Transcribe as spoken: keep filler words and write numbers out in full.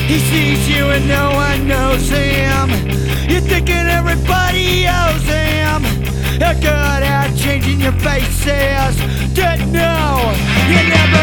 He sees you and no one knows him. You're thinking everybody owes him. They're good at changing your faces to know you never